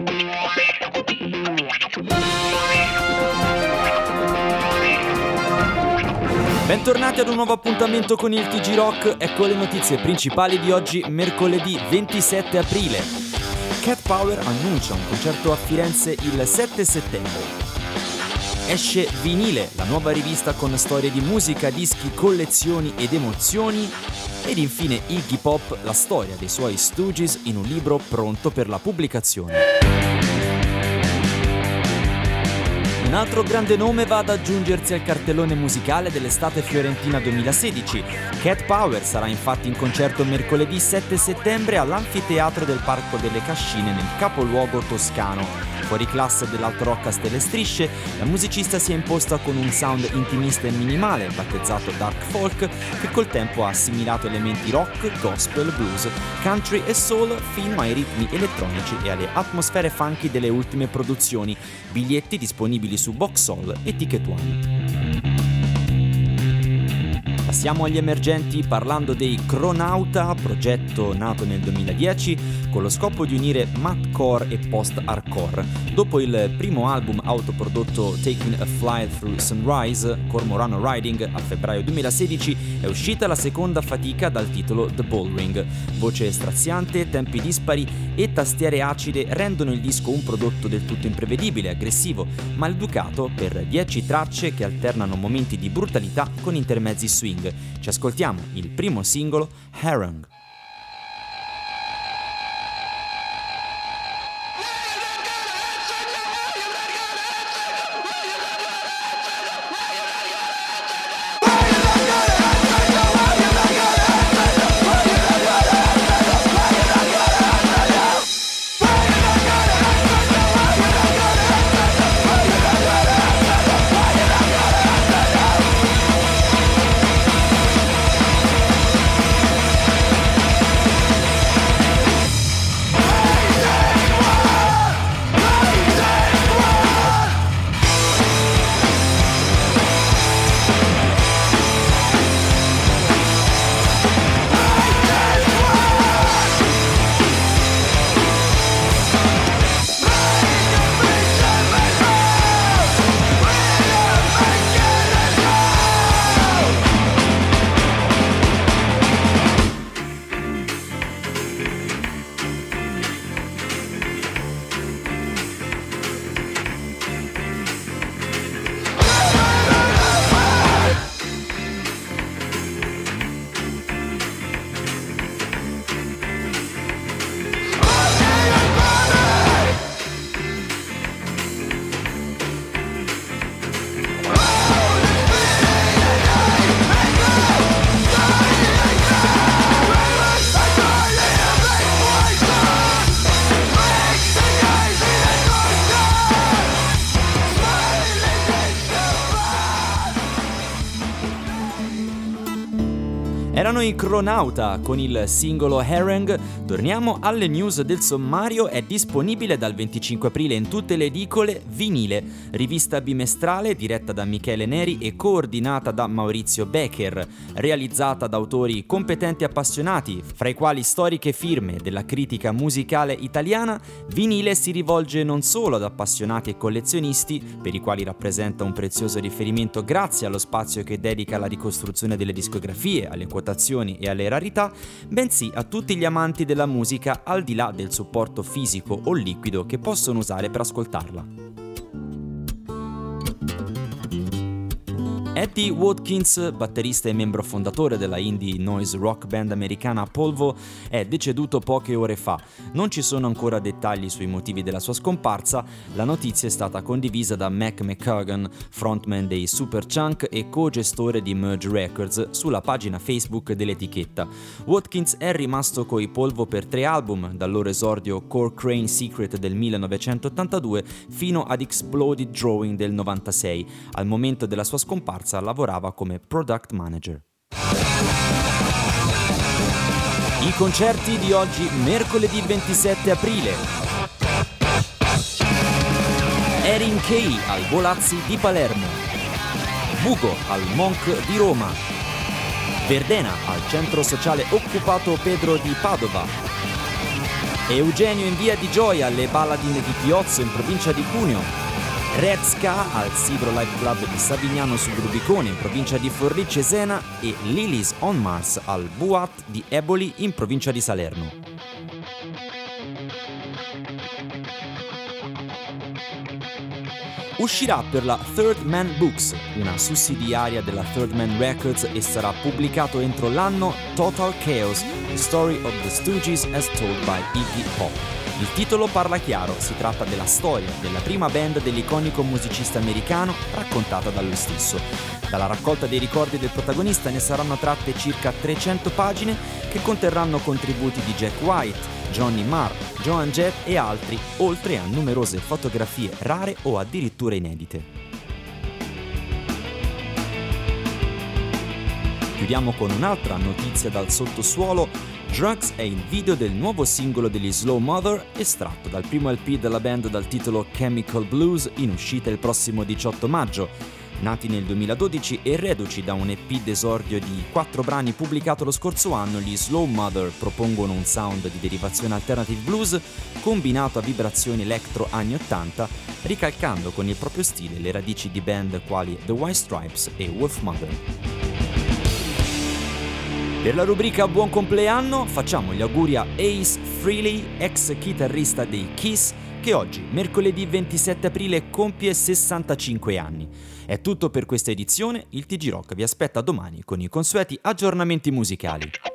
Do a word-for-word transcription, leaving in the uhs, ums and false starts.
Bentornati ad un nuovo appuntamento con il T G Rock, ecco le notizie principali di oggi, mercoledì ventisette aprile. Cat Power annuncia un concerto a Firenze il sette settembre. Esce Vinile, la nuova rivista con storie di musica, dischi, collezioni ed emozioni. Ed infine Iggy Pop, la storia dei suoi Stooges in un libro pronto per la pubblicazione. Un altro grande nome va ad aggiungersi al cartellone musicale dell'estate fiorentina duemilasedici. Cat Power sarà infatti in concerto mercoledì sette settembre all'Anfiteatro del Parco delle Cascine nel capoluogo toscano. Fuori classe dell'alt rock a stelle strisce, la musicista si è imposta con un sound intimista e minimale, battezzato Dark Folk, che col tempo ha assimilato elementi rock, gospel, blues, country e soul fino ai ritmi elettronici e alle atmosfere funky delle ultime produzioni. Biglietti disponibili su Box All e Ticket One. Passiamo agli emergenti parlando dei Chronauta, progetto nato nel duemiladieci con lo scopo di unire mathcore e post-hardcore. Dopo il primo album autoprodotto Taking a Flight Through Sunrise, Cormorano Riding, a febbraio duemilasedici, è uscita la seconda fatica dal titolo The Bullring. Voce straziante, tempi dispari e tastiere acide rendono il disco un prodotto del tutto imprevedibile, aggressivo, maleducato per dieci tracce che alternano momenti di brutalità con intermezzi swing. Ci ascoltiamo il primo singolo, Harang. Erano i Chronauta con il singolo Harang. Torniamo alle news del sommario. È disponibile dal venticinque aprile in tutte le edicole Vinile, rivista bimestrale diretta da Michele Neri e coordinata da Maurizio Becker, realizzata da autori competenti e appassionati, fra i quali storiche firme della critica musicale italiana. Vinile si rivolge non solo ad appassionati e collezionisti, per i quali rappresenta un prezioso riferimento grazie allo spazio che dedica alla ricostruzione delle discografie, alle quotazioni e alle rarità, bensì a tutti gli amanti della musica al di là del supporto fisico o liquido che possono usare per ascoltarla. Eddie Watkins, batterista e membro fondatore della indie noise rock band americana Polvo, è deceduto poche ore fa. Non ci sono ancora dettagli sui motivi della sua scomparsa. La notizia è stata condivisa da Mac McCagan, frontman dei Superchunk e co-gestore di Merge Records, sulla pagina Facebook dell'etichetta. Watkins è rimasto coi Polvo per tre album, dal loro esordio Core Crane Secret del millenovecentottantadue fino ad Exploded Drawing del novantasei. Al momento della sua scomparsa lavorava come product manager. I concerti di oggi, mercoledì ventisette aprile. Erin Kay al Volazzi di Palermo, Bugo al Monk di Roma, Verdena al Centro Sociale Occupato Pedro di Padova, Eugenio in via di Gioia alle Balladine di Piozzo in provincia di Cuneo. Red Ska al Sidro Live Club di Savignano sul Rubicone in provincia di Forlì Cesena e Lilies on Mars al Buat di Eboli in provincia di Salerno. Uscirà per la Third Man Books, una sussidiaria della Third Man Records, e sarà pubblicato entro l'anno Total Chaos, The Story of the Stooges as Told by Iggy Pop. Il titolo parla chiaro, si tratta della storia della prima band dell'iconico musicista americano raccontata dallo stesso. Dalla raccolta dei ricordi del protagonista ne saranno tratte circa trecento pagine che conterranno contributi di Jack White, Johnny Marr, Joan Jett e altri, oltre a numerose fotografie rare o addirittura inedite. Chiudiamo con un'altra notizia dal sottosuolo. Drugs è il video del nuovo singolo degli Slow Mother, estratto dal primo L P della band dal titolo Chemical Blues, in uscita il prossimo diciotto maggio. Nati nel duemiladodici e reduci da un E P d'esordio di quattro brani pubblicato lo scorso anno, gli Slow Mother propongono un sound di derivazione alternative blues combinato a vibrazioni electro anni ottanta, ricalcando con il proprio stile le radici di band quali The White Stripes e Wolfmother. Per la rubrica Buon compleanno facciamo gli auguri a Ace Frehley, ex chitarrista dei Kiss, che oggi, mercoledì ventisette aprile, compie sessantacinque anni. È tutto per questa edizione, il T G Rock vi aspetta domani con i consueti aggiornamenti musicali.